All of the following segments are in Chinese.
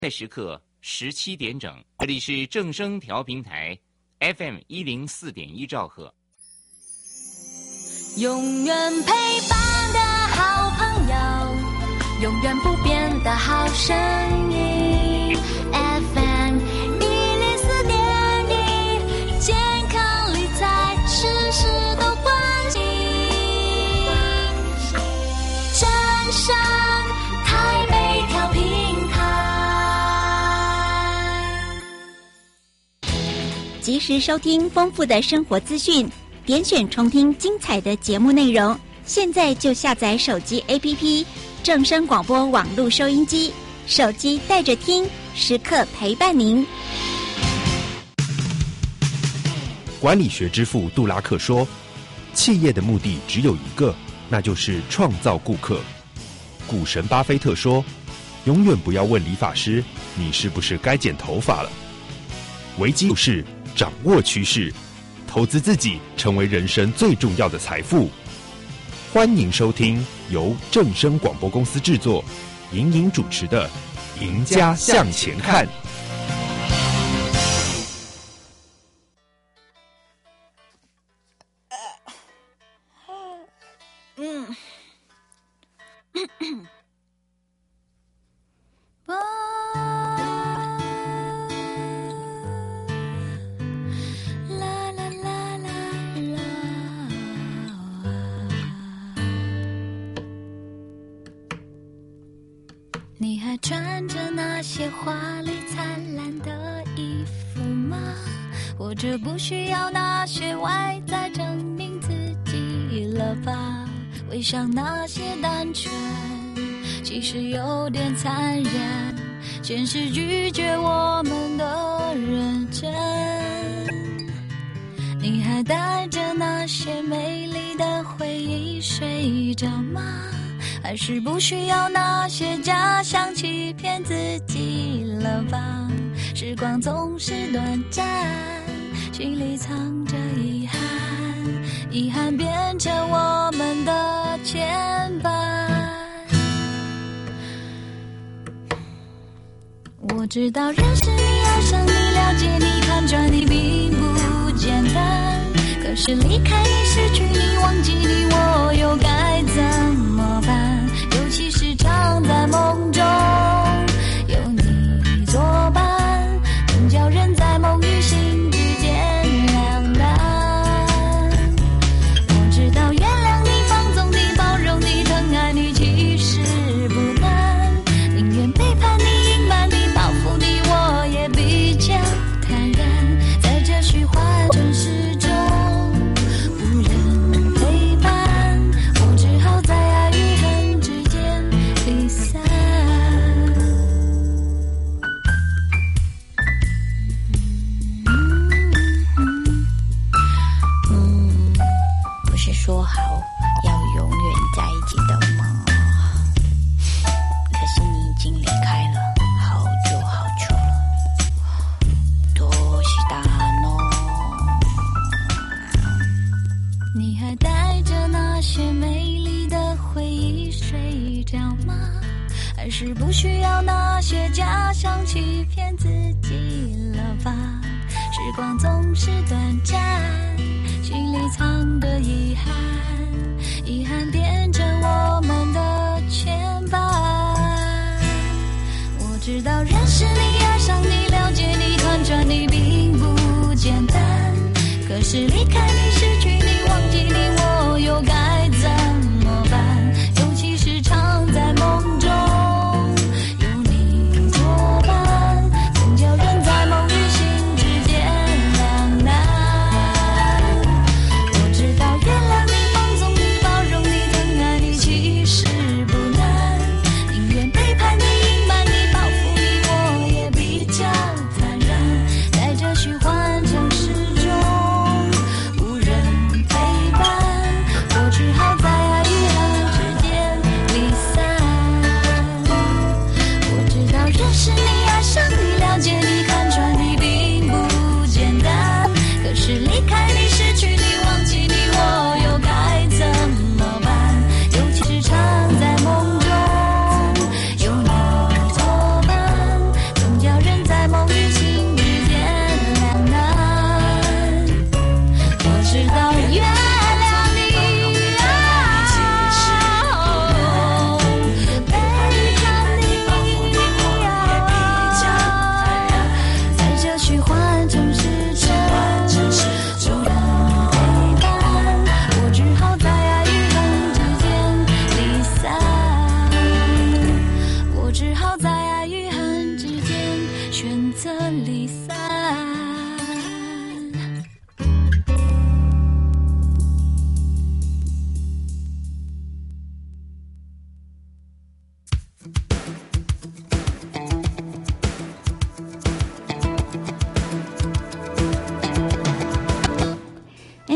在时刻17点整，这里是正声调频台 FM104.1兆赫。 永远陪伴的好朋友，永远不变的好声音 FM104.1，健康理财事事都关心。正声台北调频台， 及时收听丰富的生活资讯，点选重听精彩的节目内容。现在就下载手机 APP 正声广播网络收音机，手机带着听，时刻陪伴您。 管理学之父杜拉克说，企业的目的只有一个，那就是创造顾客。股神巴菲特说，永远不要问理发师你是不是该剪头发了。危机就是掌握趋势，投资自己成为人生最重要的财富。欢迎收听由正声广播公司制作、莹莹主持的《赢家向前看》。 你还穿着那些华丽灿烂的衣服吗？或者不需要那些外在证明自己了吧？回想那些单纯，其实有点残忍，现实拒绝我们的认真。你还带着那些美丽的回忆睡着吗？还是不需要那些假象欺骗自己了吧？时光总是短暂，心里藏着遗憾，遗憾变成我们的牵绊。我知道认识你、爱上你、了解你、看穿你并不简单，可是离开你、失去你、忘记你，我又该怎么办？尤其是常在梦中有你作伴，能叫人在梦与醒之间两难。我知道原谅你、放纵你、包容你、疼爱你其实不难，宁愿背叛你、隐瞒你、报复你，我也比较坦然。在这虚幻城市中无人陪伴，我只好在爱与恨之间离散。不是说好要永远在一起的吗？可是你已经离开了好久好久了，多西达诺。你还带着那些美丽的回忆睡着吗？还是不需要那些假象欺骗自己了吧？时光总是短暂，心里藏着遗憾，遗憾变成我们的牵绊。我知道认识你、爱上你、了解你、看穿你并不简单，可是离开你、失去你、忘记你，我又该怎么办？尤其是常在梦中有你作伴，能叫人在梦与醒之间两难。我知道原谅你、放纵你、包容你、疼爱你其实不难，宁愿背叛你、隐瞒你、报复你，我也比较坦然。在这虚幻城市中无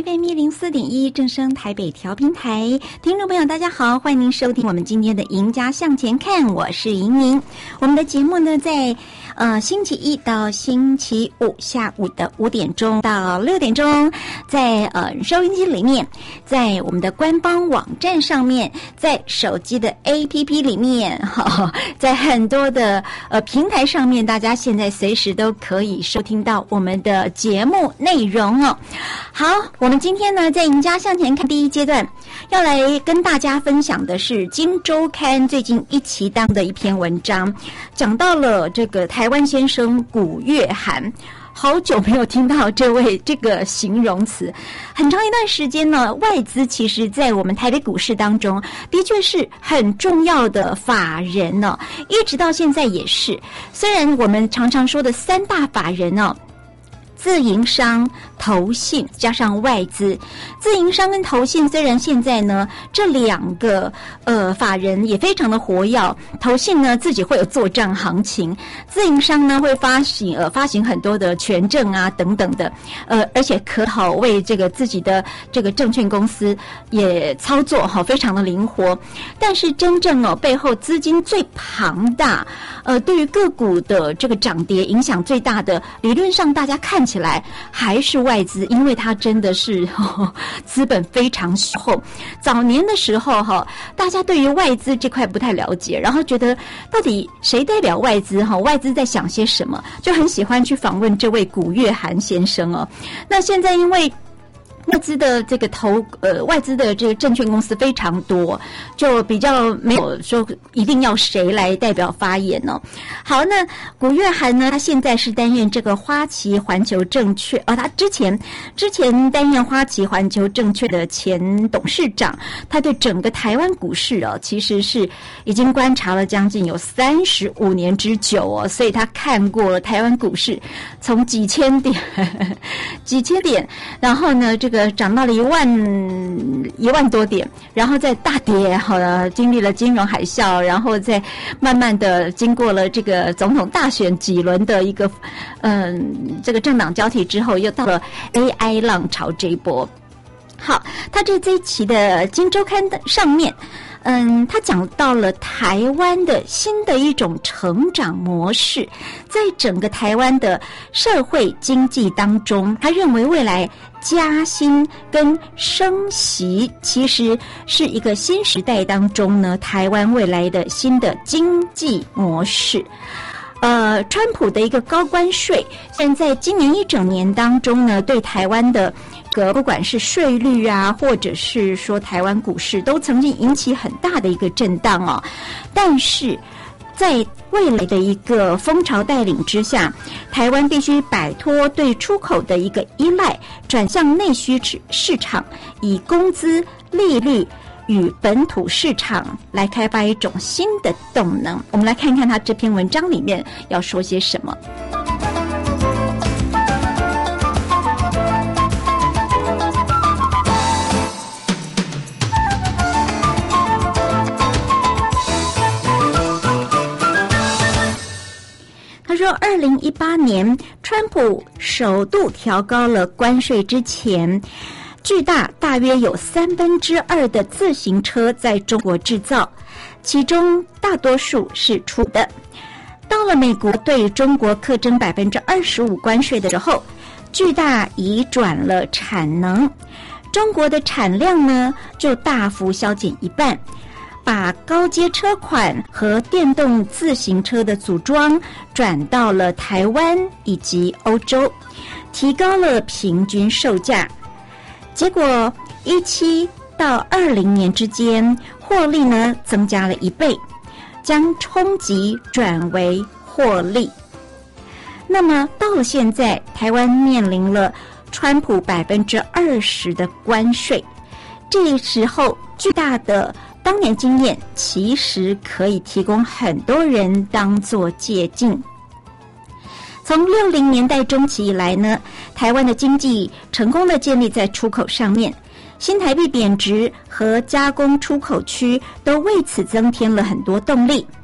FM 104.1正声台北调频台，听众朋友大家好，欢迎您收听我们今天的赢家向前看，我是莹莹。我们的节目呢在星期一到星期五下午的5点钟到6点钟，在收音机里面，在我们的官方网站上面，在手机的 APP 里面，在很多的平台上面，大家现在随时都可以收听到我们的节目内容哦。好，我们今天呢在赢家向前看第一阶段，要来跟大家分享的是《今周刊》最近一期当的一篇文章，讲到了这个台湾先生古月涵。好久没有听到这个形容词，很长一段时间呢，外资其实在我们台北股市当中的确是很重要的法人呢，一直到现在也是。虽然我们常常说的3大法人呢，自营商、投信加上外资，自营商跟投信虽然现在呢这2个法人也非常的活跃，投信呢自己会有作账行情，自营商呢会发行很多的权证啊等等的，而且可好为这个自己的这个证券公司也操作非常的灵活，但是真正背后资金最庞大，对于个股的这个涨跌影响最大的，理论上大家看起来还是外资，因为它真的是资本非常雄厚。早年的时候大家对于外资这块不太了解，然后觉得到底谁代表外资外资在想些什么，就很喜欢去访问这位古月涵先生哦。那现在因为外资的这个外资的这个证券公司非常多，就比较没有说一定要谁来代表发言哦。好，那古月涵呢，他现在是担任这个花旗环球证券，他之前担任花旗环球证券的前董事长，他对整个台湾股市其实是已经观察了将近有35年之久哦，所以他看过了台湾股市从几千点，然后呢这个涨到了1万多点，然后再大跌，经历了金融海啸，然后再慢慢的经过了这个总统大选几轮的一个这个政党交替之后，又到了 AI 浪潮这一波。好，他这一期的《今周刊》的上面他讲到了台湾的新的一种成长模式，在整个台湾的社会经济当中，他认为未来加薪跟升息其实是一个新时代当中呢，台湾未来的新的经济模式。川普的一个高关税，现在今年一整年当中呢，对台湾的不管是税率啊，或者是说台湾股市，都曾经引起很大的一个震荡哦。但是在未来的一个风潮带领之下，台湾必须摆脱对出口的一个依赖，转向内需市场，以工资、利率与本土市场来开发一种新的动能。我们来看看他这篇文章里面要说些什么。他说2018年川普首度调高了关税之前，巨大约有2/3的自行车在中国制造，其中大多数是出的。到了美国对中国课征25%关税的时候，巨大移转了产能，中国的产量呢就大幅削减一半，把高阶车款和电动自行车的组装转到了台湾以及欧洲，提高了平均售价。结果17到20年之间，获利呢增加了1倍，将冲击转为获利。那么到了现在，台湾面临了川普20%的关税，这时候巨大的当年经验其实可以提供很多人当作借鉴。从60年代中期以来呢，台湾的经济成功的建立在出口上面，新台币贬值和加工出口区都为此增添了很多动力。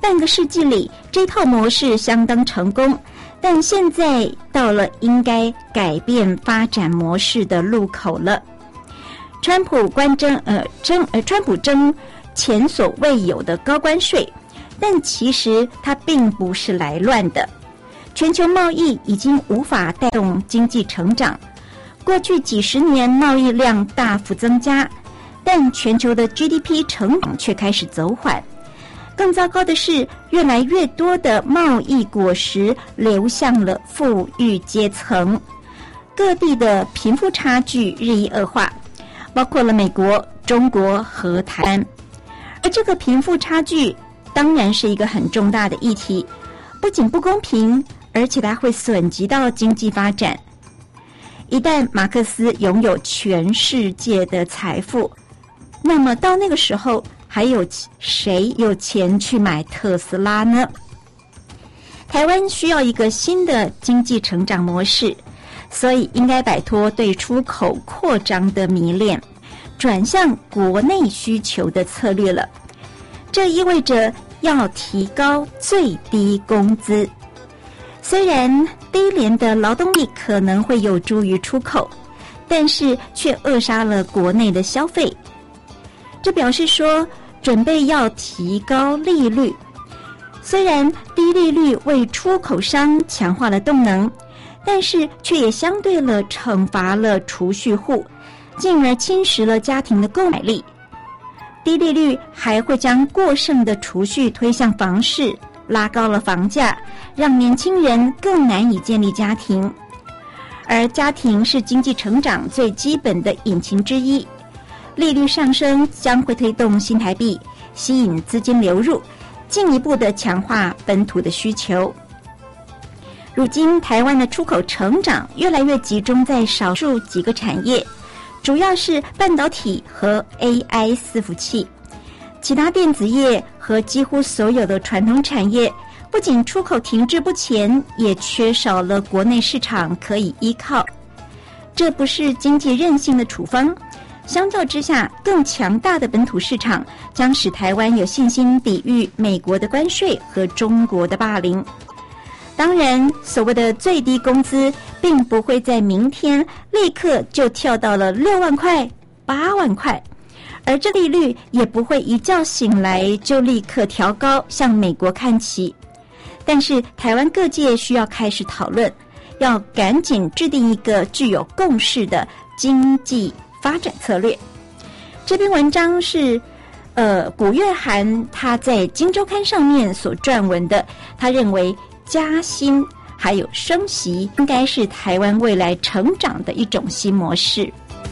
半个世纪里，这套模式相当成功，但现在到了应该改变发展模式的路口了。川普征前所未有的高关税，但其实它并不是来乱的。全球贸易已经无法带动经济成长，过去几十年贸易量大幅增加，但全球的 GDP 成长却开始走缓。更糟糕的是，越来越多的贸易果实流向了富裕阶层，各地的贫富差距日益恶化，包括了美国、中国和台湾。而这个贫富差距当然是一个很重大的议题，不仅不公平，而且它会损及到经济发展。一旦马克思拥有全世界的财富，那么到那个时候，还有谁有钱去买特斯拉呢？台湾需要一个新的经济成长模式，所以应该摆脱对出口扩张的迷恋，转向国内需求的策略了。这意味着要提高最低工资。虽然低廉的劳动力可能会有助于出口，但是却扼杀了国内的消费。这表示说，准备要提高利率。虽然低利率为出口商强化了动能，但是却也相对了惩罚了储蓄户，进而侵蚀了家庭的购买力。低利率还会将过剩的储蓄推向房市，拉高了房价，让年轻人更难以建立家庭。而家庭是经济成长最基本的引擎之一，利率上升将会推动新台币，吸引资金流入，进一步的强化本土的需求。如今台湾的出口成长越来越集中在少数几个产业，主要是半导体和 AI 伺服器，其他电子业和几乎所有的传统产业不仅出口停滞不前，也缺少了国内市场可以依靠。这不是经济韧性的处方，相较之下，更强大的本土市场将使台湾有信心抵御美国的关税和中国的霸凌。当然，所谓的最低工资并不会在明天立刻就跳到了6万块、8万块，而这利率也不会一觉醒来就立刻调高，向美国看齐。但是台湾各界需要开始讨论，要赶紧制定一个具有共识的经济发展策略。这篇文章是古月涵他在《今周刊》上面所撰文的，他认为加薪还有升息应该是台湾未来成长的一种新模式。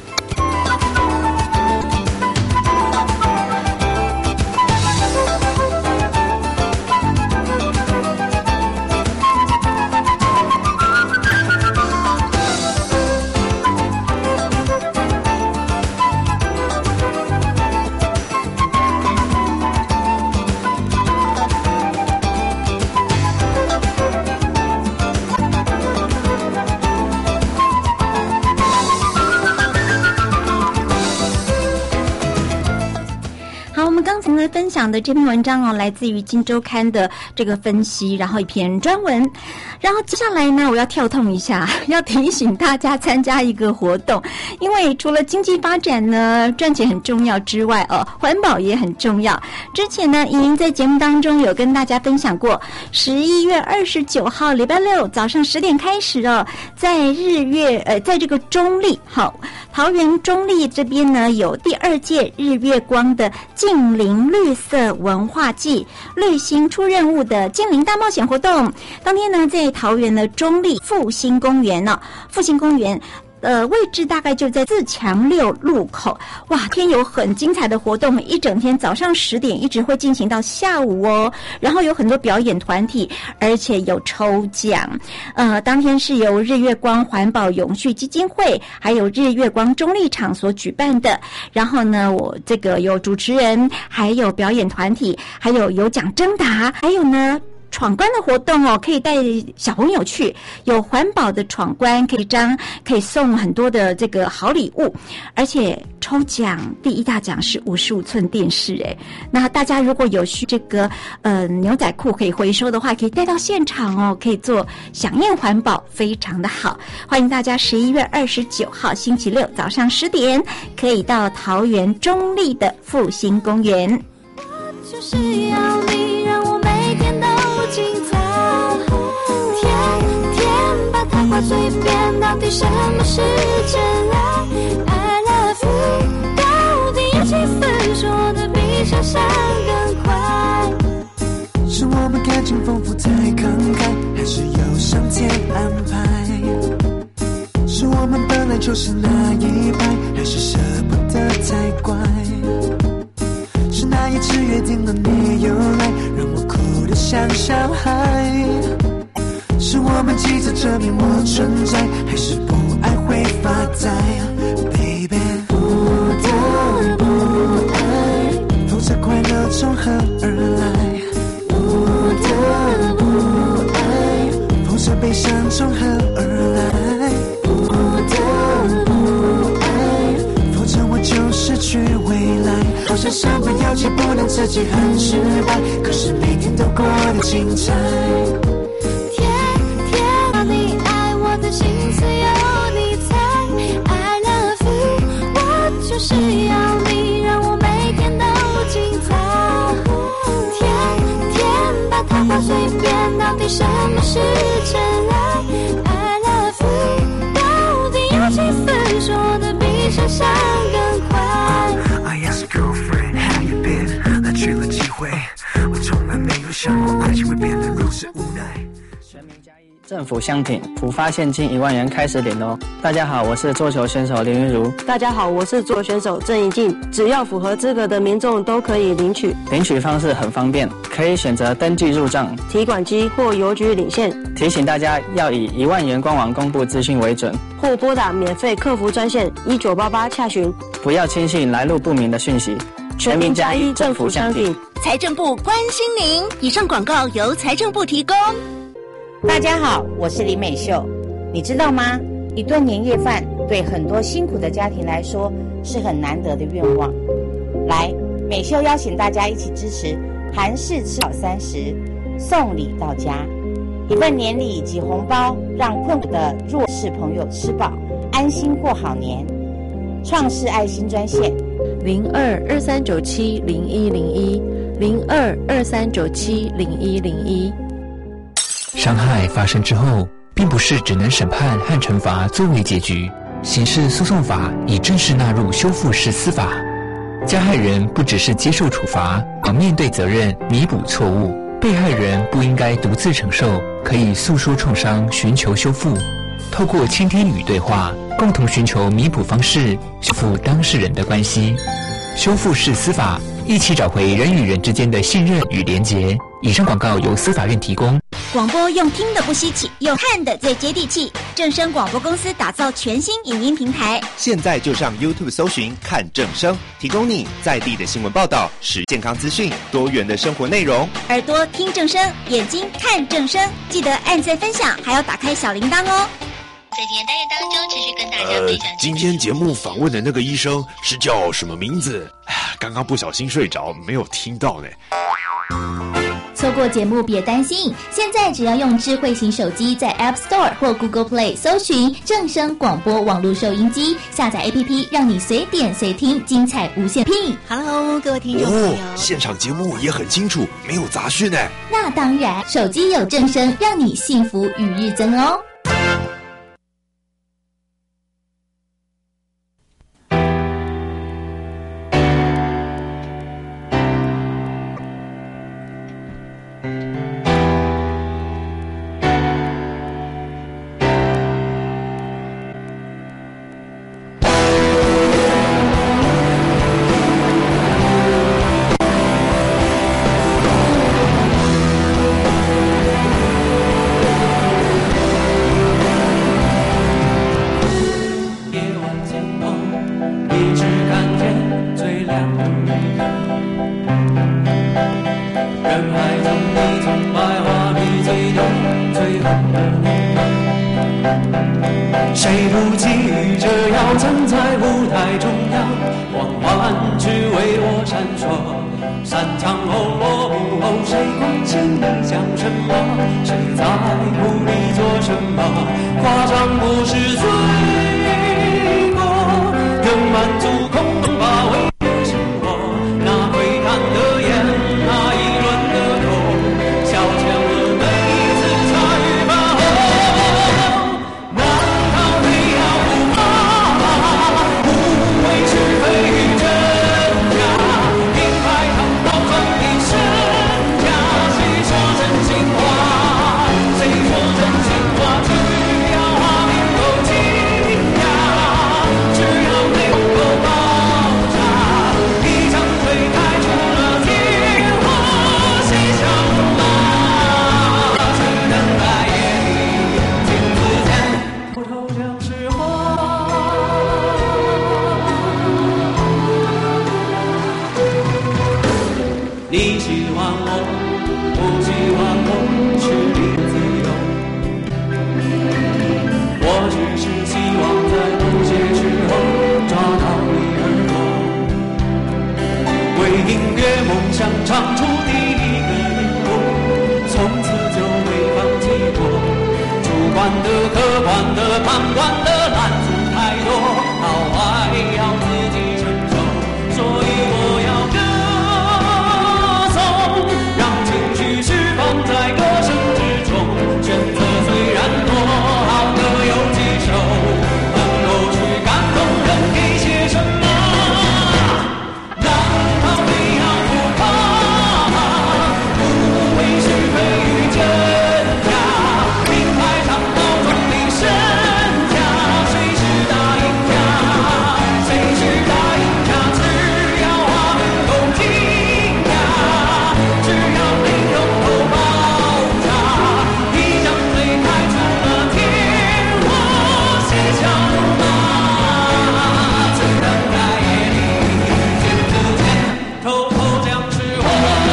分享的这篇文章来自于《今周刊》的这个分析，然后一篇专文。然后接下来呢，我要跳痛一下，要提醒大家参加一个活动，因为除了经济发展呢，赚钱很重要之外，环保也很重要。之前呢，已经在节目当中有跟大家分享过，11月29号礼拜六早上10点开始在在这个中立桃园中立这边呢，有第2届日月光的近邻绿色文化季旅行出任务的近邻大冒险活动。当天呢，在桃园的中立复兴公园位置大概就在自强6路口。哇，天有很精彩的活动，一整天早上10点一直会进行到下午然后有很多表演团体，而且有抽奖。当天是由日月光环保永续基金会还有日月光中立场所举办的。然后呢，我有主持人，还有表演团体，还有奖征答，还有呢闯关的活动哦，可以带小朋友去，有环保的闯关，可以送很多的这个好礼物，而且抽奖第一大奖是55寸电视诶。那大家如果有需这个牛仔裤可以回收的话，可以带到现场哦，可以做响应环保，非常的好。欢迎大家11月29号星期六早上10点，可以到桃园中立的复兴公园。 我就是要你让我每天都精彩，天天把它挂嘴边，到底什么是真爱？ I love you， 到底有几分说的比想象更快？ 是我们感情丰富太慷慨，还是有上天安排？是我们本来就是那一派，还是舍不得太乖？是那一次约定了你又来，让我哭得像小孩？是我们急着证明我存在，还是不爱会发呆 ？Baby， 不得不爱，否则快乐从何而来？不得不爱，否则悲伤从何而来？不得不爱，否则我就失去未来。好像身不由己，不能自己很失败，可是每天都过得精彩。 天天你爱我的心思有你猜 ，I love you， 我就是要你让我每天都精彩。天天把它挂嘴边，到底什么是真爱 ？I love you， 到底有几分说的比想象更快 ？I asked girlfriend how you been， 来去了几回，我从来没有想过爱情会变得如此无奈。 政府相挺，普发现金1万元开始领哦。大家好，我是桌球选手林云如。 大家好，我是桌球选手郑怡静。只要符合资格的民众都可以领取。 领取方式很方便，可以选择登记入账、 提款机或邮局领现。 提醒大家要以1万元官网公布资讯为准， 或拨打免费客服专线1988洽询。 不要轻信来路不明的讯息。全民加一，政府相挺， 财政部关心您。以上广告由财政部提供。 大家好，我是林美秀。你知道吗？一顿年夜饭对很多辛苦的家庭来说是很难得的愿望。来，美秀邀请大家一起支持韩式吃饱30，送礼到家，一份年礼及红包，让困苦的弱势朋友吃饱，安心过好年。创世爱心专线 0223970101，0223970101。 伤害发生之后，并不是只能审判和惩罚作为结局。刑事诉讼法已正式纳入修复式司法，加害人不只是接受处罚，要面对责任，弥补错误。被害人不应该独自承受，可以诉说创伤，寻求修复。透过倾听与对话，共同寻求弥补方式，修复当事人的关系。修复式司法，一起找回人与人之间的信任与连结。以上广告由司法院提供。 广播用听的不稀奇，用看的最接地气。正声广播公司打造全新影音平台， 现在就上 YouTube 搜寻看正声，提供你在地的新闻报道、时健康资讯、多元的生活内容。 耳朵听正声，眼睛看正声，记得按赞分享，还要打开小铃铛哦。 在今天单元当中，持续跟大家分享。 今天节目访问的那个医生是叫什么名字？刚刚不小心睡着，没有听到呢。 错过节目别担心，现在只要用智慧型手机在 App Store 或 Google Play 搜寻正声广播网络收音机，下载 APP， 让你随点随听，精彩无限品。 Hello， 各位听众朋友， 现场节目也很清楚，没有杂讯呢。 那当然，手机有正声，让你幸福与日增哦。 谁不急着要站在舞台中央，光环只为我闪烁。散场后落幕后，谁关心你讲什么？谁在乎你做什么？夸张不是罪过，更满足空洞乏味的生活。那窥探的眼，那议论的口，消遣了每一次茶余饭后。难道非要不怕无谓是非与真假？名牌堂包装的身价，谁说真心话？谁说真心话？只要画面够惊讶，只要泪够爆炸，一场推开出了天花，谁想吗？只等待夜里镜子前偷偷讲实话。你喜欢我，不喜欢我，是你自由。我只是希望在某些时候抓到你耳朵，为音乐梦想唱出第一个音符，从此就没放弃过。主观的、客观的、旁观的拦阻太多，好坏要自己承受，所以我要歌颂，让情绪释放在歌声之中。选择虽然多，好歌有几首，能够去感动人，给些什么？难道非要不怕无谓是非与真假？名牌上包装的身价，谁是大赢家？谁是大赢家？只要画面够惊讶，只要内容够爆炸，一张嘴开出了天花，谁想吗？只等待夜里镜子前偷偷讲实话。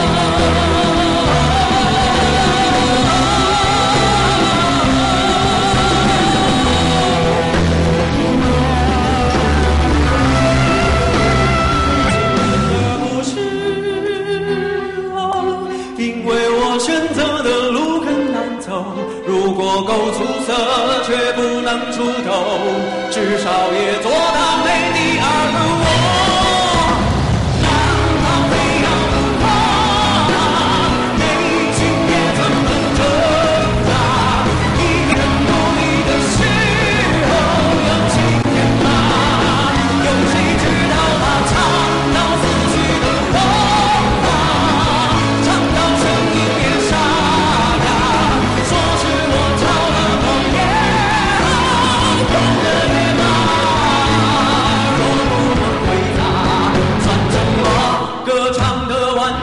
不是我，因为我选择的路很难走。如果够出色，却不能出头，至少也做到没第二个我。难道非要不怕？内心也曾很挣扎。一个人努力的时候，有谁天马？有谁知道他唱到思绪的火花，唱到声音也沙哑。说是我着了魔也好，疯了也罢，若不能回答，算什么歌唱的玩家？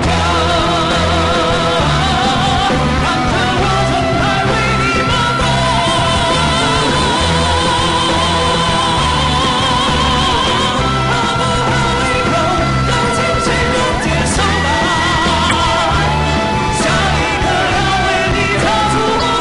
看着我从来为你发光。好不好一口，让情绪能接受吧。下一个要为你唱出火花。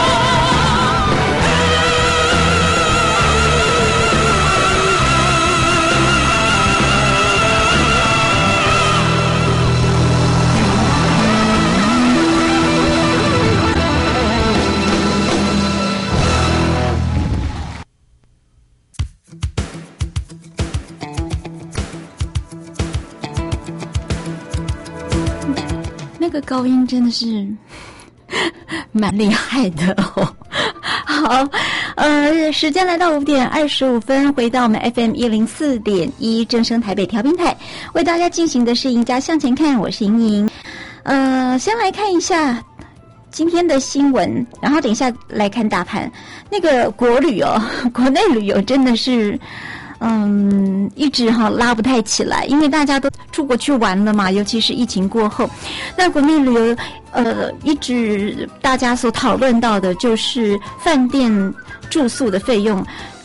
那个高音真的是蛮厉害的哦。好，时间来到5点25分，回到我们 FM 104.1正声台北调频台，为大家进行的是赢家向前看，我是莹莹。先来看一下今天的新闻，然后等一下来看大盘。那个国内旅游真的是一直拉不太起来，因为大家都出国去玩了嘛，尤其是疫情过后。那国内旅游一直大家所讨论到的就是饭店住宿的费用，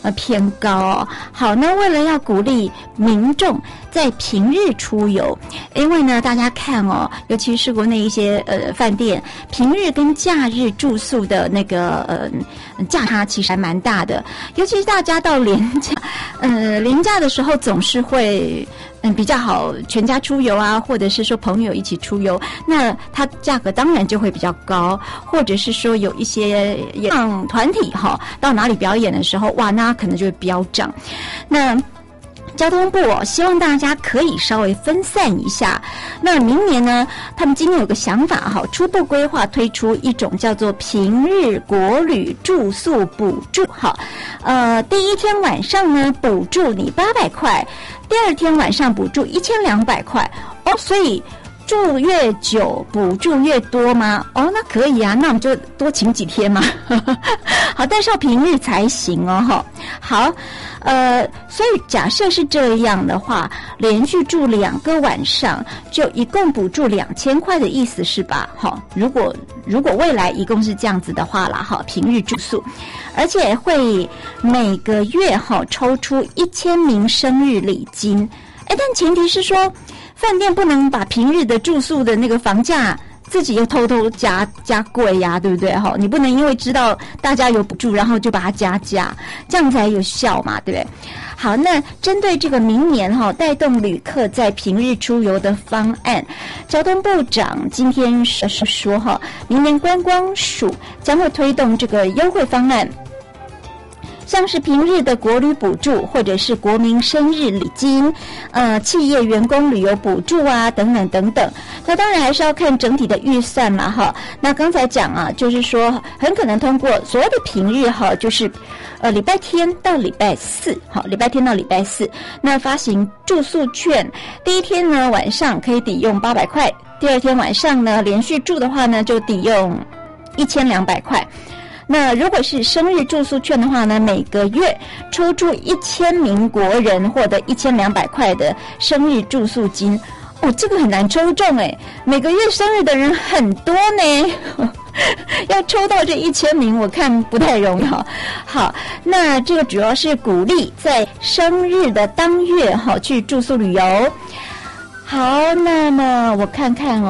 偏高哦。好，那为了要鼓励民众在平日出游，因为呢，大家看哦，尤其是国内一些饭店，平日跟假日住宿的那个价差其实还蛮大的，尤其是大家到连假的时候总是会比较好，全家出游啊，或者是说朋友一起出游，那它价格当然就会比较高，或者是说有一些演唱团体到哪里表演的时候，哇，那可能就会飙涨。那交通部希望大家可以稍微分散一下。那明年呢，他们今天有个想法初步规划推出一种叫做平日国旅住宿补助第一天晚上呢补助你800块，第二天晚上补助1200块所以住越久补助越多吗？那可以啊，那我们就多请几天嘛。好，但是要平日才行好，所以假设是这样的话，连续住2个晚上，就一共补助2000块的意思是吧？如果未来一共是这样子的话啦，平日住宿，而且会每个月抽出1000名生日礼金。但前提是说，饭店不能把平日的住宿的那个房价自己又偷偷加贵呀，对不对？你不能因为知道大家有补助，然后就把它加价，这样才有效嘛，对不对？好，那针对这个明年带动旅客在平日出游的方案，交通部长今天是说明年观光署将会推动这个优惠方案。像是平日的国旅补助，或者是国民生日礼金，企业员工旅游补助啊，等等等等。那当然还是要看整体的预算嘛，那刚才讲就是说很可能通过所谓的平日就是礼拜天到礼拜四，礼拜天到礼拜四，那发行住宿券，第一天呢晚上可以抵用800块，第二天晚上呢连续住的话呢就抵用1200块。那如果是生日住宿券的话呢，每个月抽出1000名国人获得1200块的生日住宿金。这个很难抽中每个月生日的人很多呢，要抽到这1000名我看不太容易好，那这个主要是鼓励在生日的当月去住宿旅游。好，那么我看看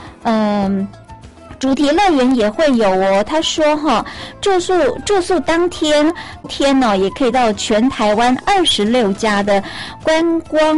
主题乐园也会有他说住宿当天也可以到全台湾26家的观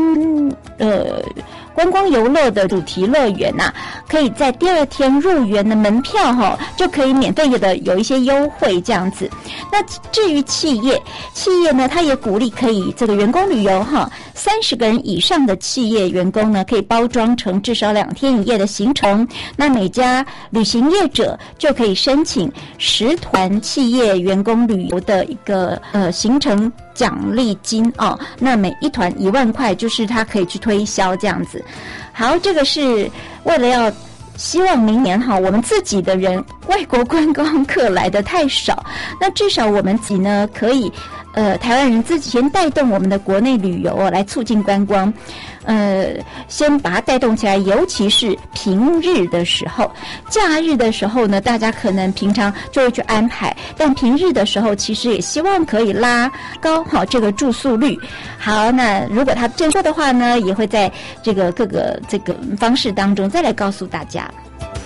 光游乐的主题乐园可以在第二天入园的门票就可以免费的有一些优惠这样子。那至于企业呢，它也鼓励可以这个员工旅游30个人以上的企业员工呢，可以包装成至少2天1夜的行程。那每家旅行业者就可以申请10团企业员工旅游的一个行程奖励金那每一团1万块，就是他可以去推销这样子。好，这个是为了要希望明年我们自己的人外国观光客来的太少，那至少我们自己呢可以台湾人自己先带动我们的国内旅游来促进观光，先把它带动起来，尤其是平日的时候。假日的时候呢，大家可能平常就会去安排，但平日的时候其实也希望可以拉高这个住宿率。好，那如果他正确的话呢，也会在这个各个这个方式当中再来告诉大家。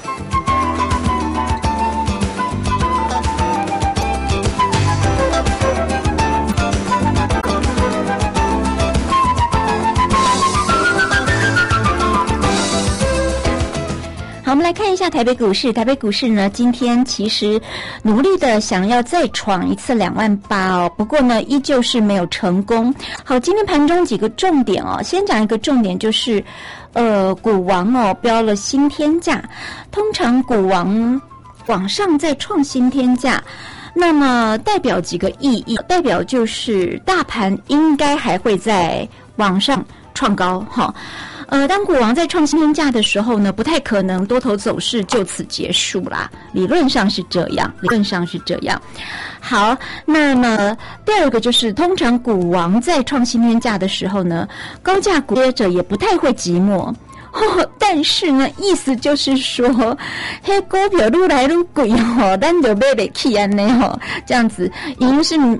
好，我们来看一下台北股市。台北股市呢，今天其实努力的想要再闯一次28000不过呢，依旧是没有成功。好，今天盘中几个重点先讲一个重点，就是股王标了新天价。通常股王往上再创新天价，那么代表几个意义？代表就是大盘应该还会再往上创高当股王在创新天价的时候呢，不太可能多头走势就此结束啦，理论上是这样。好，那么第二个就是通常股王在创新天价的时候呢，高价股接着也不太会寂寞但是呢，意思就是说，嘿，股票愈来愈贵咱就买不起安尼这样子，已经是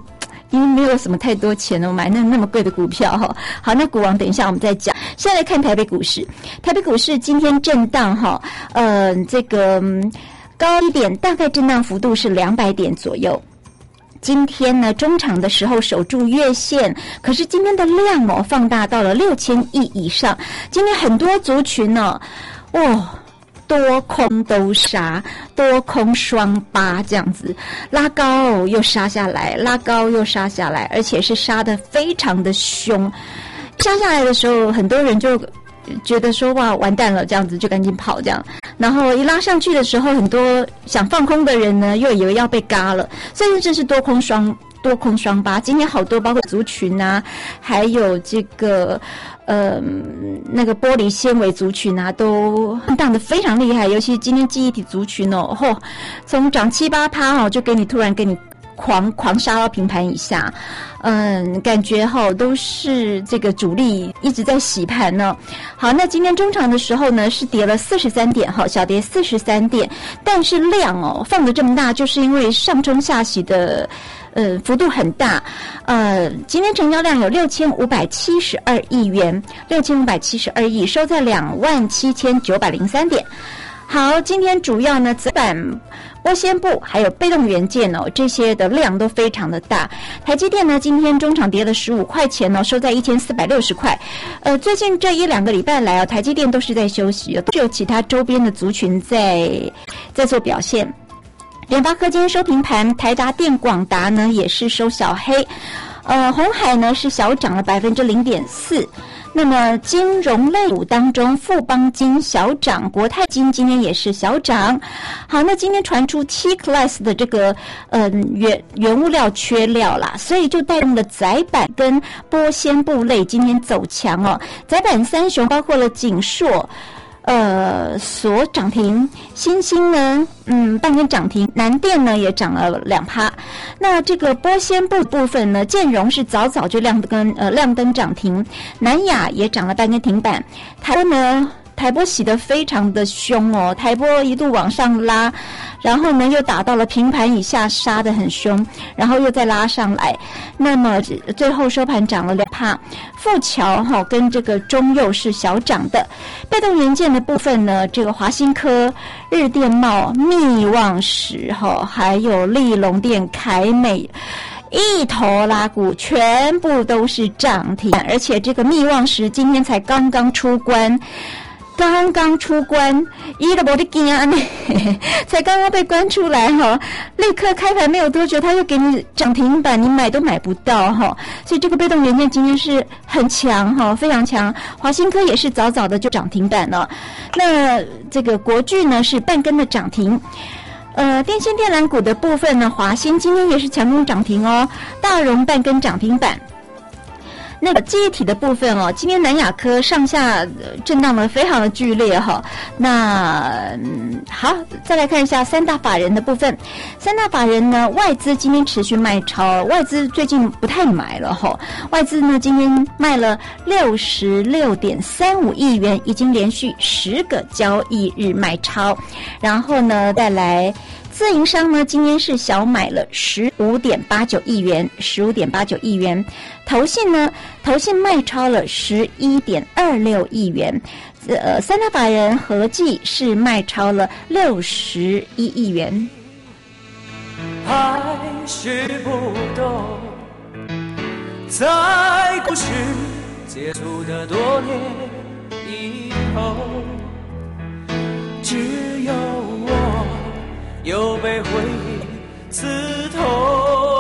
因为没有什么太多钱哦，买那么贵的股票哈。好，那股王等一下我们再讲。现在来看台北股市，台北股市今天震荡哈，这个高一点，大概震荡幅度是200点左右。今天呢，中场的时候守住月线，可是今天的量哦放大到了6000亿以上。今天很多族群呢，多空都杀，多空双八这样子，拉高又杀下来，拉高又杀下来，而且是杀得非常的凶。杀下来的时候，很多人就觉得说哇完蛋了，这样子就赶紧跑这样。然后一拉上去的时候，很多想放空的人呢，又以为要被嘎了，所以这是多空双八。今天好多包括族群啊，还有这个那个玻璃纤维族群啊，都荡得非常厉害。尤其今天记忆体族群哦，从涨7-8%哦，就突然给你狂杀到平盘以下。感觉都是这个主力一直在洗盘呢。好，那今天中场的时候呢，是跌了43点小跌43点，但是量放得这么大，就是因为上冲下洗的幅度很大。今天成交量有6572亿元，6572亿，收在27903点。好，今天主要呢，子板、玻纤布还有被动元件这些的量都非常的大。台积电呢，今天中场跌了15块钱收在1460块。最近这1-2个礼拜来台积电都是在休息，都是有其他周边的族群在做表现。联发科今天收平盘，台达电、广达呢也是收小黑。鸿海呢是小涨了0.4%。那么金融类股当中，富邦金小涨，国泰金今天也是小涨。好，那今天传出 T-Class 的这个原物料缺料啦，所以就带动了载板跟玻纤布类今天走强哦。载板三雄包括了景硕。所涨停，新兴呢，半根涨停，南电呢也涨了2%。那这个玻纤布部分呢，建荣是早就亮灯涨停，南亚也涨了半根停板。台玻洗得非常的凶哦，台玻一度往上拉，然后呢又打到了平盘以下，杀得很凶，然后又再拉上来，那么最后收盘涨了2%。富桥跟这个中佑是小涨的。被动元件的部分呢，这个华新科、日电茂、密旺石还有立隆电、凯美一头拉股，全部都是涨停，而且这个密旺石今天才刚刚出关，伊都没得惊啊，才刚刚被关出来立刻开盘没有多久，他又给你涨停板，你买都买不到所以这个被动元件今天是很强非常强。华新科也是早的就涨停板了。那这个国巨呢是半根的涨停。电线电缆股的部分呢，华新今天也是强攻涨停哦，大荣半根涨停板。那个记忆体的部分今天南亚科上下震荡的非常的剧烈那好，再来看一下三大法人的部分。三大法人呢，外资今天持续卖超，外资最近不太买了外资呢今天卖了66.35亿元，已经连续10个交易日卖超。然后呢，再来自营商呢，今天是小买了15.89亿元。投信卖超了11.26亿元。三大法人合计是卖超了61亿元。 还是不懂，在故事结束的多年以后，只有我又被回忆刺痛。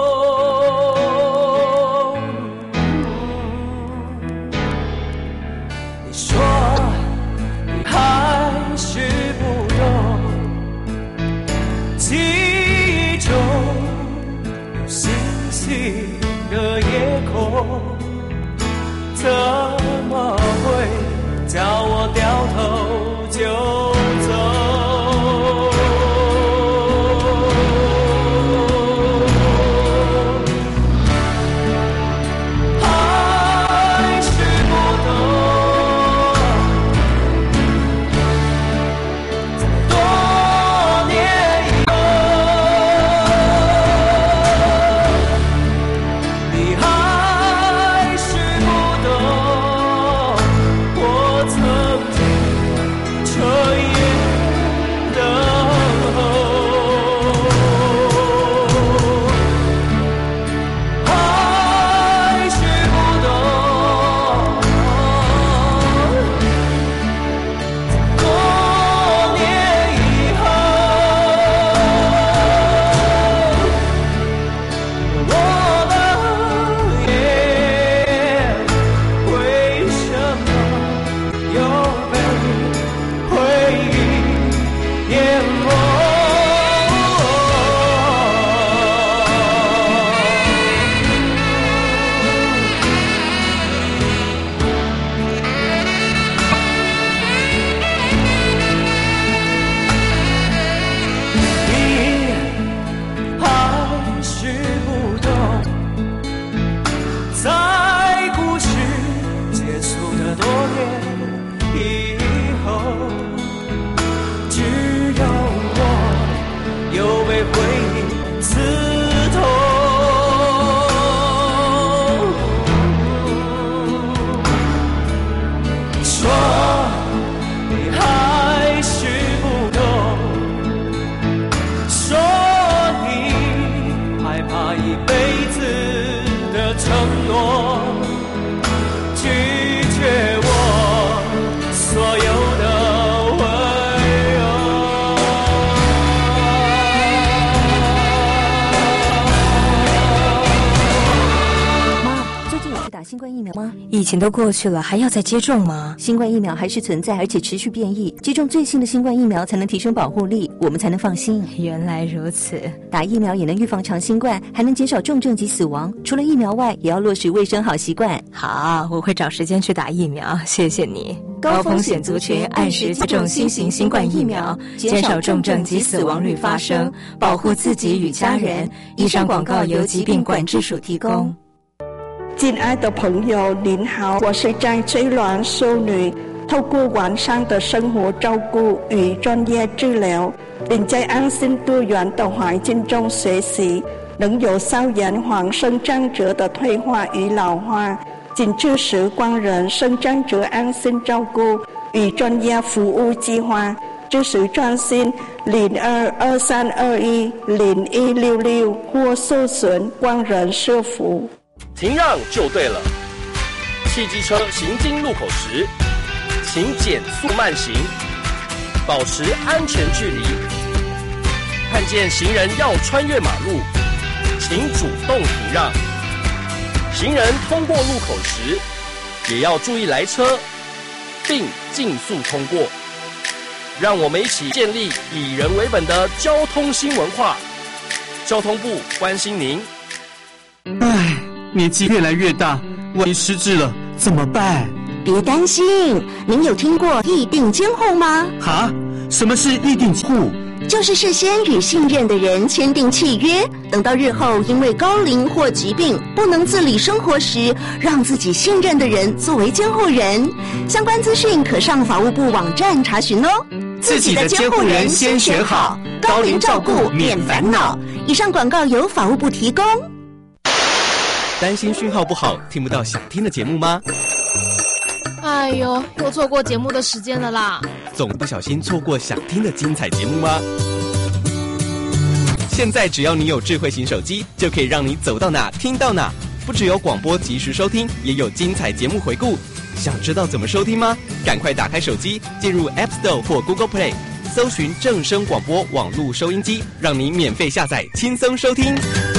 你说你还是不懂，记忆中有星星的夜空，怎么会叫我掉头就走？ 害怕一辈子的承诺，拒绝我所有的温柔。妈，最近有去打新冠疫苗吗？疫情都过去了，还要再接种吗？新冠疫苗还是存在，而且持续变异，接种最新的新冠疫苗才能提升保护力，我们才能放心。原来如此，打疫苗也能预防长新冠，还能减少重症及死亡。除了疫苗外，也要落实卫生好习惯。好，我会找时间去打疫苗，谢谢你。高风险族群按时接种新型新冠疫苗，减少重症及死亡率发生，保护自己与家人。以上广告由疾病管制署提供。 亲爱的朋友您好，我是张翠鸾修女，透过完善的生活照顾与专业治疗，并在安心多元的环境中学习，能有效延缓生长者的退化与老化。请支持光仁生长者安心照顾与专业服务计划，支持专线0223210166或搜寻光仁社福。 停让就对了，汽机车行经路口时，请减速慢行，保持安全距离。看见行人要穿越马路，请主动停让。行人通过路口时，也要注意来车，并尽速通过。让我们一起建立以人为本的交通新文化。交通部关心您。 唉，年纪越来越大，万一失智了怎么办？ 别担心，您有听过议定监护吗？ 哈？什么是议定监护？ 就是事先与信任的人签订契约，等到日后因为高龄或疾病不能自理生活时，让自己信任的人作为监护人。相关资讯可上法务部网站查询哦。 自己的监护人先选好，高龄照顾免烦恼。 以上广告由法务部提供。 担心讯号不好，听不到想听的节目吗？ 哎呦，又错过节目的时间了啦！ 总不小心错过想听的精彩节目吗？现在只要你有智慧型手机，就可以让你走到哪听到哪。不只有广播及时收听，也有精彩节目回顾。想知道怎么收听吗？赶快打开手机，进入 App Store 或 Google Play， 搜寻正声广播网络收音机，让你免费下载，轻松收听。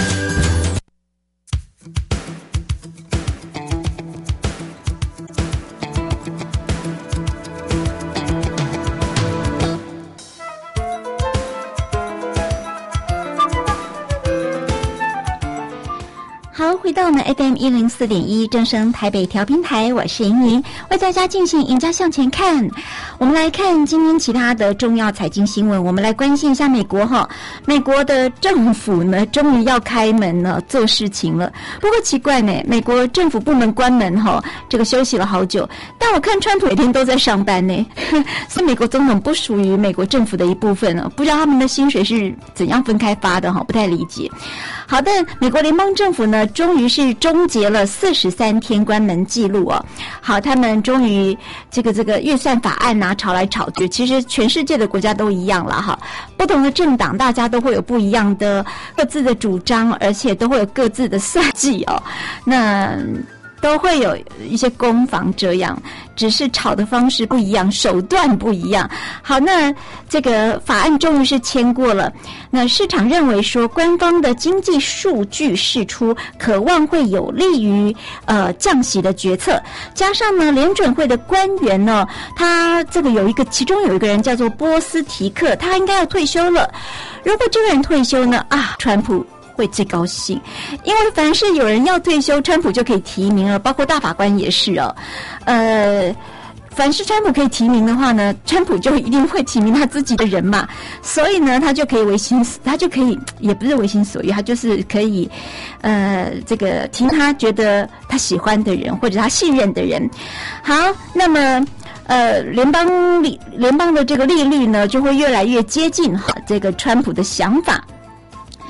回到我们 FM 104.1正声台北调频台，我是莹莹，为大家进行赢家向前看。我们来看今天其他的重要财经新闻，我们来关心一下美国哈。美国的政府呢，终于要开门了，做事情了。不过奇怪呢，美国政府部门关门哈，这个休息了好久，但我看川普每天都在上班呢，所以美国总统不属于美国政府的一部分了，不知道他们的薪水是怎样分开发的哈，不太理解。好的，美国联邦政府呢，终于是终结了43天关门记录哦。好，他们终于这个预算法案啊，吵来吵去，其实全世界的国家都一样了哈。不同的政党，大家都会有不一样的各自的主张，而且都会有各自的算计哦。那都会有一些攻防这样，只是吵的方式不一样，手段不一样。好，那这个法案终于是签过了。那市场认为说，官方的经济数据释出，可望会有利于降息的决策。加上呢，联准会的官员呢，他这个其中有一个人叫做波斯提克，他应该要退休了。如果这个人退休呢，川普会最高兴，因为凡是有人要退休，川普就可以提名了，包括大法官也是哦。凡是川普可以提名的话呢，川普就一定会提名他自己的人嘛，所以呢，他就可以也不是违心所欲，他就是可以这个提他觉得他喜欢的人或者他信任的人。好，那么联邦的这个利率呢，就会越来越接近这个川普的想法。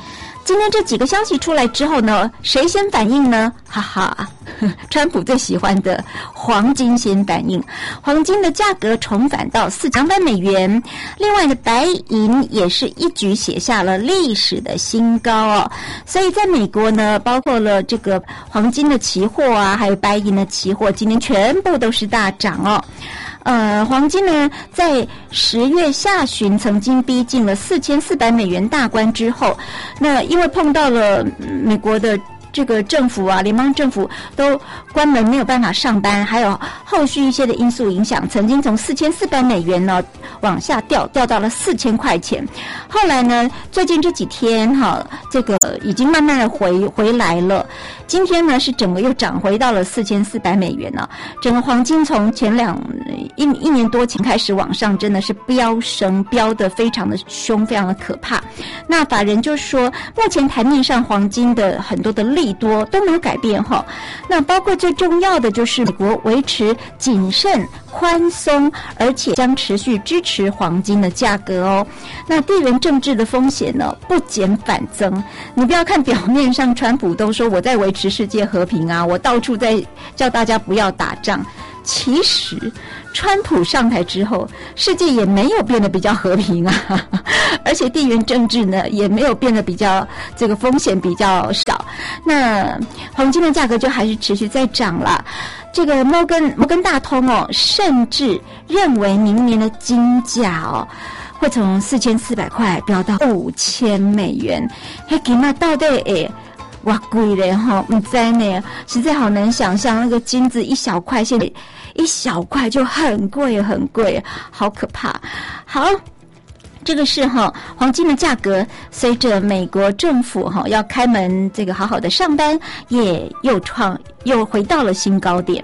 今天这几个消息出来之后呢，谁先反应呢？哈哈，川普最喜欢的黄金先反应，黄金的价格重返到$400美元。另外呢，白银也是一举写下了历史的新高哦。所以在美国呢，包括了这个黄金的期货啊，还有白银的期货，今天全部都是大涨哦。黄金呢，在10月下旬曾经逼近了$4400美元大关之后，那因为碰到了美国的这个政府啊，联邦政府都关门没有办法上班，还有后续一些的因素影响，曾经从$4400美元呢往下掉到了4000块钱。后来呢，最近这几天这个已经慢慢的回来了。今天呢是整个又涨回到了$4400美元了。整个黄金从前一年多前开始往上，真的是飙升，飙得非常的凶，非常的可怕。那法人就说，目前台面上黄金的很多的利多都没有改变哈。那包括最重要的就是美国维持谨慎宽松，而且将持续支持黄金的价格哦。那地缘政治的风险呢不减反增。你不要看表面上川普都说我在维持世界和平啊，我到处在叫大家不要打仗。其实川普上台之后，世界也没有变得比较和平啊，而且地缘政治呢也没有变得比较这个风险比较少。那黄金的价格就还是持续在涨了。这个摩根大通甚至认为明年的金价会从4400块飙到5000美元。那金额到底哇贵嘞不知道呢，实在好难想象，那个金子一小块，现在一小块就很贵很贵，好可怕。好，这个是黄金的价格随着美国政府要开门这个好好的上班，也又回到了新高点。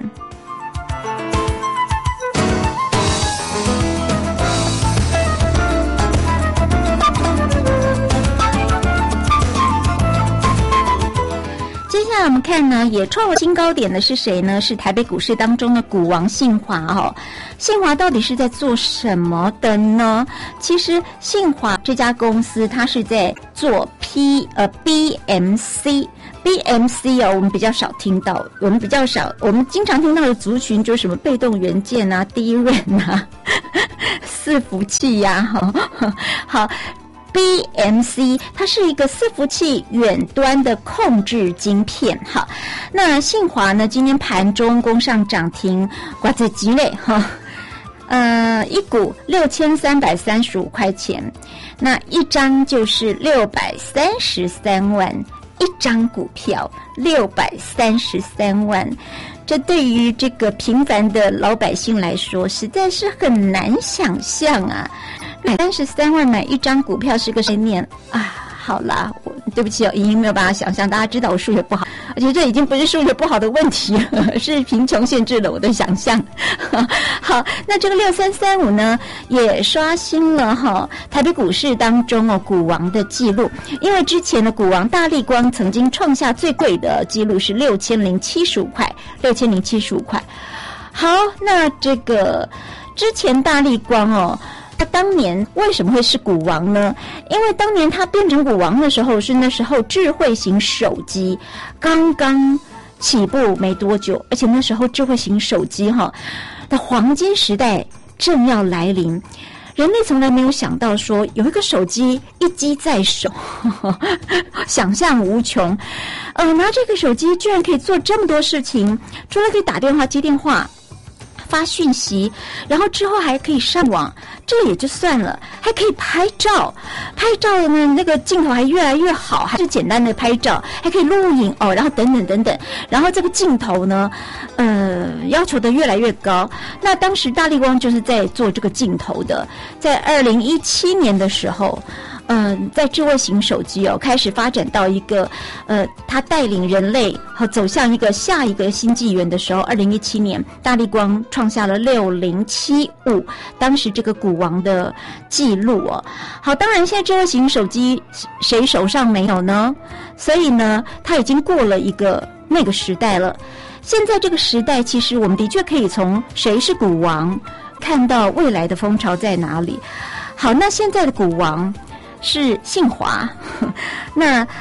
接下来我们看呢，也创了新高点的是谁呢？是台北股市当中的股王信华信华到底是在做什么的呢？其实信华这家公司它是在做BMC 我们比较少听到，我们经常听到的族群就是什么被动元件啊、低润啊、伺服器呀，好。BMC 它是一个伺服器远端的控制晶片。好，那信华呢今天盘中攻上涨停，挂在几类一股6335块钱，那一张就是633万，一张股票633万。这对于这个平凡的老百姓来说，实在是很难想象啊！33万买一张股票是个概念啊！好啦，对不起已经没有办法想象，大家知道我数学不好，而且这已经不是数学不好的问题了，是贫穷限制了我的想象。好，那这个6335呢，也刷新了台北股市当中股王的记录，因为之前的股王大立光曾经创下最贵的记录是6075块，6075块。好，那这个之前大立光他当年为什么会是股王呢？因为当年他变成股王的时候，是那时候智慧型手机刚刚起步没多久，而且那时候智慧型手机的黄金时代正要来临。人类从来没有想到说有一个手机一机在手，想象无穷。拿这个手机居然可以做这么多事情，除了可以打电话、接电话、发讯息，然后之后还可以上网，这也就算了，还可以拍照呢，那个镜头还越来越好，还是简单的拍照，还可以录影然后等等，然后这个镜头呢要求的越来越高。那当时大立光就是在做这个镜头的，在2017年的时候在智慧型手机开始发展到一个它带领人类走向下一个新纪元的时候，2017年大立光创下了6075，当时这个股王的记录好，当然现在智慧型手机谁手上没有呢？所以呢，它已经过了那个时代了。现在这个时代，其实我们的确可以从谁是股王看到未来的风潮在哪里。好，那现在的股王是信华，那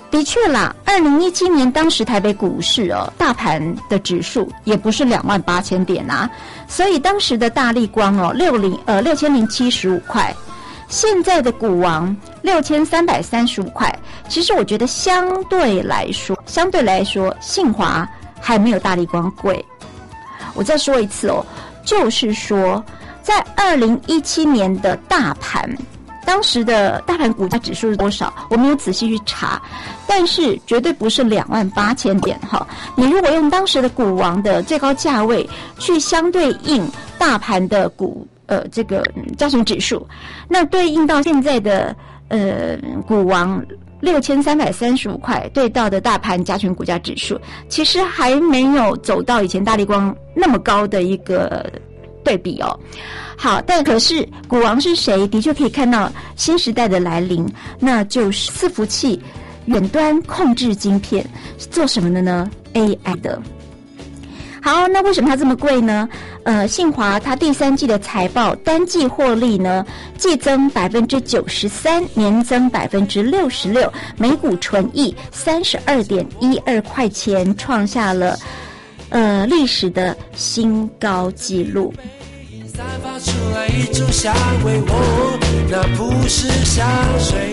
的确啦，2017年当时台北股市大盘的指数也不是28000点啊，所以当时的大立光6075块，现在的股王6335块。其实我觉得相对来说，信华还没有大立光贵。我再说一次就是说，在2017年的大盘。当时的大盘股价指数是多少？我没有仔细去查，但是绝对不是28000点哈。你如果用当时的股王的最高价位去相对应大盘的这个加权指数，那对应到现在的股王6335块对到的大盘加权股价指数，其实还没有走到以前大立光那么高的一个对比好，但可是股王是谁？的确可以看到新时代的来临，那就是伺服器远端控制晶片，做什么的呢 ？AI 的。好，那为什么它这么贵呢？信华它第3季的财报单季获利呢，季增93%，年增66%，每股纯益32.12块钱，创下了历史的新高纪录。 散发出来一种香味，那不是香水。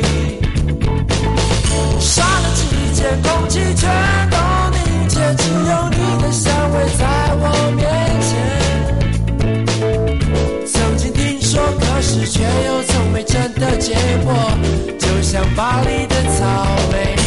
刹那之间，空气全都凝结，只有你的香味在我面前。曾经听说，可是却又从没真的见过，就像巴黎的草莓。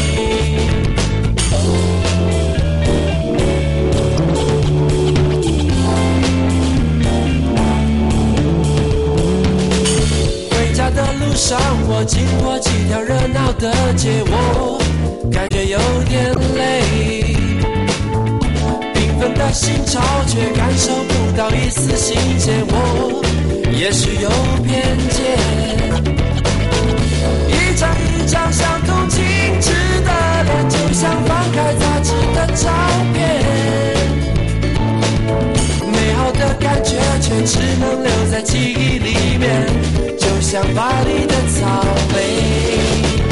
的路上，我经过几条热闹的街，我感觉有点累。缤纷的心潮，却感受不到一丝新鲜。我也许有偏见，一张一张相同精致的脸，就像翻开杂志的照片。美好的感觉，却只能留在记忆里面。就像巴黎的草莓，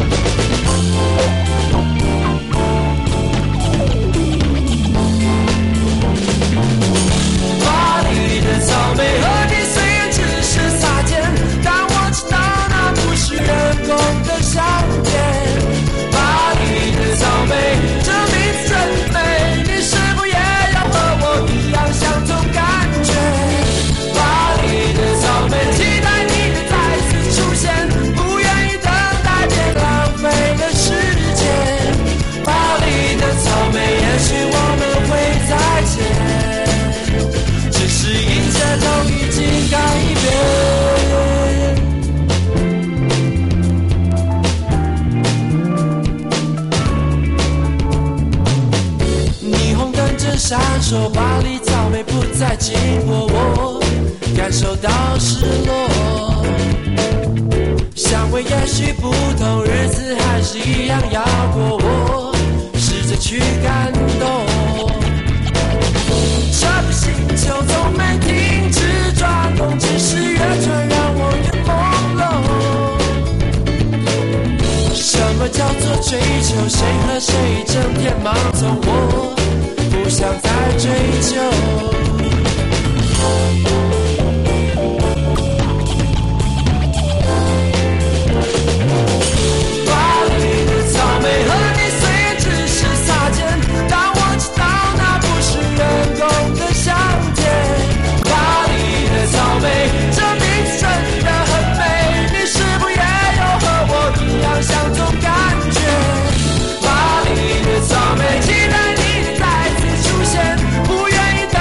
巴黎的草莓和你虽然只是擦肩，但我知道那不是人工的香甜。巴黎的草莓，这名字真美，你是否也要和我一样相同感觉？巴黎的草莓，期待你出现，不愿意等待，别浪费了时间。巴黎的草莓，也许我们会再见，只是一切都已经改变。霓虹灯正闪烁，巴黎草莓不再经过我，感受到失落。香味也许不同，日子还是一样要过，我试着去感动。这个星球从没停止转动，只是越转让我越朦胧。什么叫做追求？谁和谁整天忙从？我不想再追究。相同感觉，巴黎的草莓，期待你再次出现，不愿意等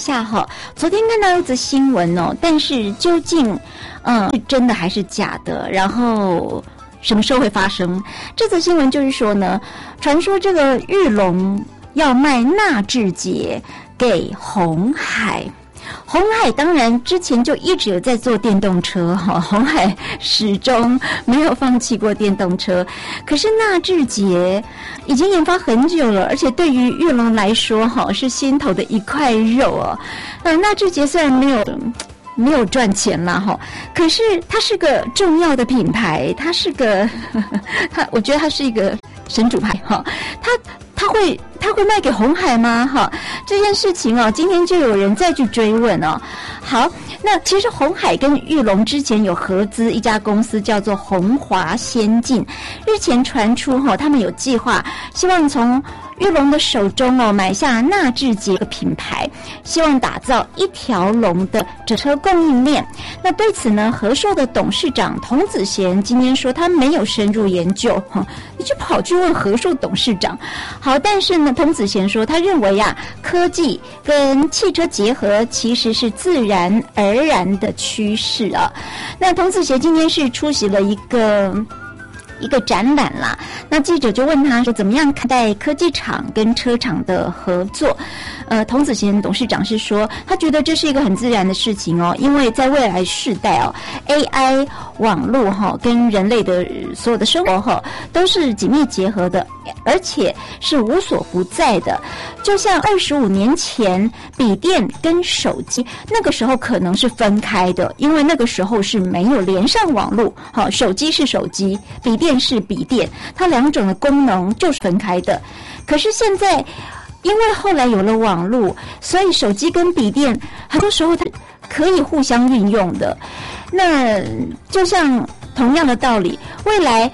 下哈，昨天看到一则新闻哦，但是究竟是真的还是假的？然后什么时候会发生？这则新闻就是说呢，传说这个裕隆要卖纳智捷给鸿海。鸿海当然之前就一直有在做电动车哈，鸿海始终没有放弃过电动车。可是纳智捷已经研发很久了，而且对于裕隆来说哈，是心头的一块肉哦。纳智捷虽然没有赚钱啦哈，可是它是个重要的品牌，它是个我觉得它是一个神主牌哈，他会卖给鸿海吗？哈，这件事情哦，今天就有人再去追问哦。好，那其实鸿海跟裕隆之前有合资一家公司叫做鸿华先进，日前传出他们有计划，希望从裕隆的手中买下纳智捷的品牌，希望打造一条龙的车供应链。那对此呢，和硕的董事长童子贤今天说他没有深入研究，你就跑去问和硕董事长。好，但是呢，童子贤说他认为科技跟汽车结合其实是自然而然的趋势啊。那童子贤今天是出席了一个展览啦，那记者就问他说怎么样看待科技厂跟车厂的合作。童子贤董事长是说他觉得这是一个很自然的事情哦，因为在未来世代哦 AI 网络跟人类的所有的生活都是紧密结合的，而且是无所不在的。就像25年前笔电跟手机那个时候可能是分开的，因为那个时候是没有连上网络，手机是手机，笔电是笔电，它两种的功能就是分开的。可是现在因为后来有了网络，所以手机跟笔电很多时候它可以互相运用的。那就像同样的道理，未来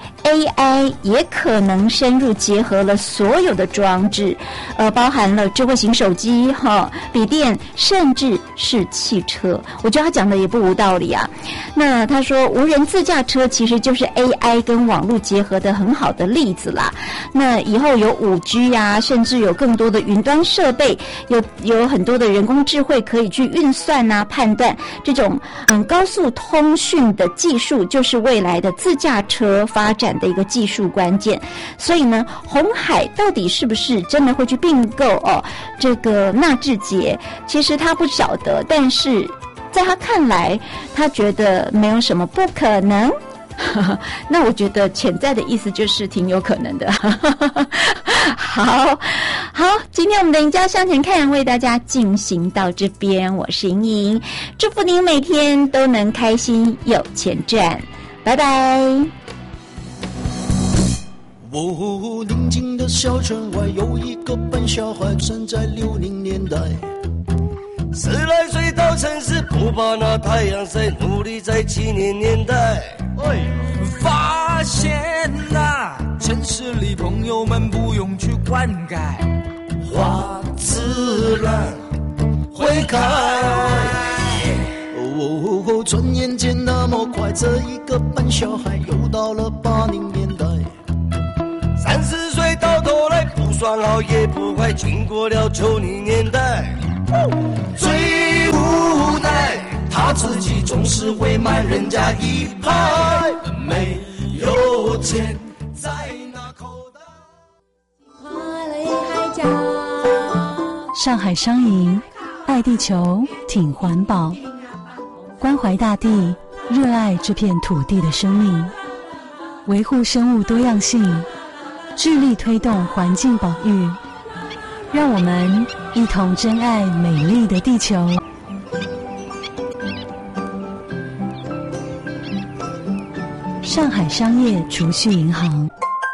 AI 也可能深入结合了所有的装置，包含了智慧型手机、笔电，甚至是汽车。我觉得他讲的也不无道理啊。那他说，无人自驾车其实就是 AI 跟网络结合的很好的例子啦。那以后有 5G 啊，甚至有更多的云端设备，有很多的人工智慧可以去运算啊、判断，这种高速通讯的技术就是未来的自驾车发展的一个技术关键。所以呢，鸿海到底是不是真的会去并购这个纳智捷，其实他不晓得，但是在他看来，他觉得没有什么不可能。那我觉得潜在的意思就是挺有可能的。好，今天我们的赢家向前看为大家进行到这边，我是莹莹，祝福您每天都能开心有钱赚，拜拜。 宁静的小村外有一个笨小孩，生在60年代，10来岁到城市，不怕那太阳晒，努力在70年代。 发现城市里朋友们不用去灌溉， 花自然会开。转眼间那么快，这一个笨小孩又到了80年代。30岁到头来不算好也不坏，经过了90年代。最无奈他自己总是会慢人家一拍，没有钱在那口袋。 上海商银，爱地球，挺环保，关怀大地，热爱这片土地的生命，维护生物多样性，致力推动环境保育。让我们一同珍爱美丽的地球。上海商业储蓄银行。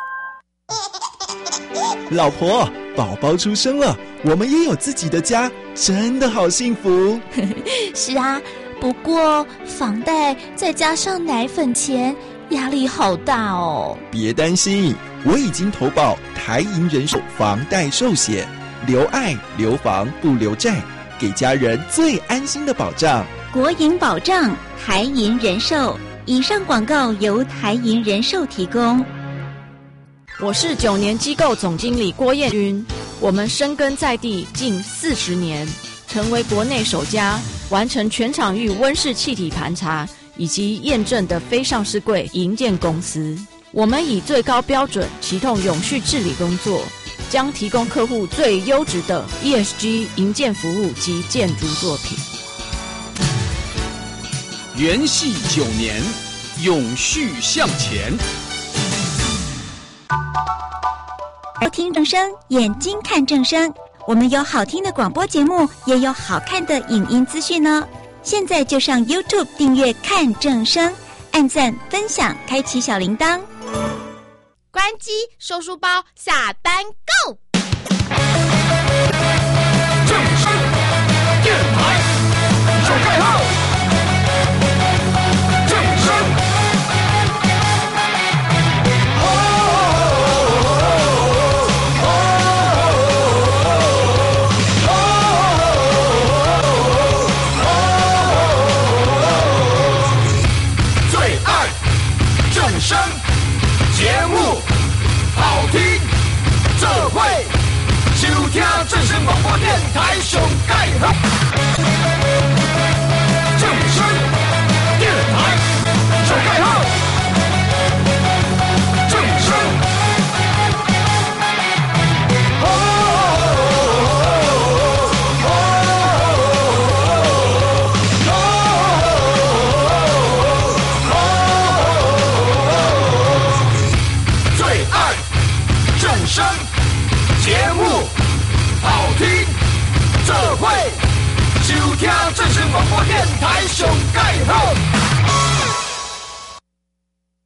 老婆，宝宝出生了，我们也有自己的家，真的好幸福。 是啊，不过房贷再加上奶粉钱，压力好大哦。 别担心，我已经投保台银人寿房贷寿险，留爱留房不留债，给家人最安心的保障。 国营保障，台银人寿。以上广告由台银人寿提供。 我是9年机构总经理郭燕君，我们深耕在地近40年， 成为国内首家完成全场域温室气体盘查以及验证的非上市柜营建公司。我们以最高标准启动永续治理工作，将提供客户最优质的 ESG 营建服务及建筑作品。 元系9年，永续向前。 听正声，眼睛看正声。我们有好听的广播节目，也有好看的影音资讯呢。现在就上 YouTube 订阅看正声，按赞、分享，开启小铃铛。 关机，收书包，下班 Go！ 正声电台手盖号，正声。正声节目好听，这会收听正声广播电台上盖好。正声电台上盖好，正声。正声节目好听，这会收听正声广播电台上